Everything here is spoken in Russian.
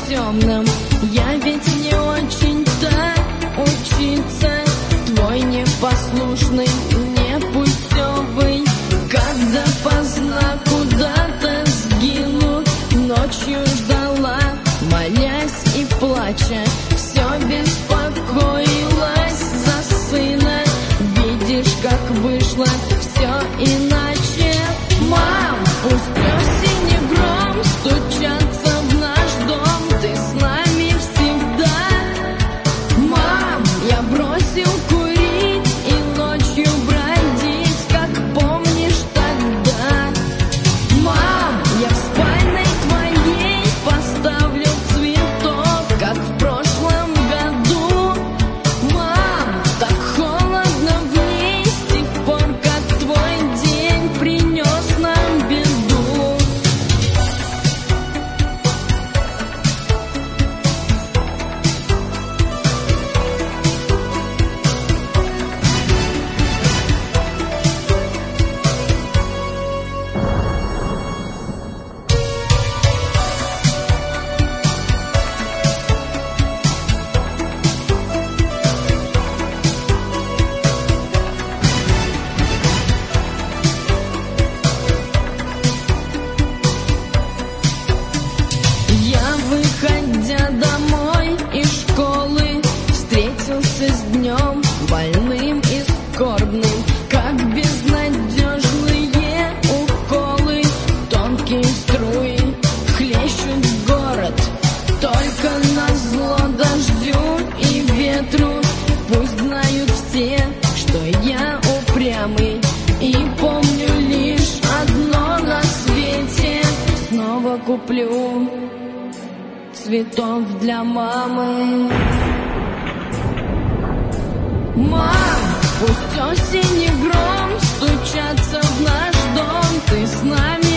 темном. Я ведь не очень-то учиться. Твой непослушный, непутевый, когда поздно куда-то сгинул. Ночью ждала, молясь и плача, все беспокоилась за сына. Видишь, как вышло все иначе. Мам, пусть осень и гром стучатся в наш дом, ты с нами всегда. Мам, я бросил курить и ночью бродить, как помнишь тогда. Мам, я в спальной твоей поставлю цветок, как в прошлом году. Мам, так холодно в ней с тех пор, как твой день принес нам беду. Я, выходя домой из школы, встретился с днем больным и скорбным, как безнадежные уколы. Тонкие струи хлещут в город, только назло дождю и ветру. Пусть знают все, что я упрямый и помню лишь одно на свете. Снова куплю цветов для мамы. Мам, пусть осень и гром стучатся в наш дом, ты с нами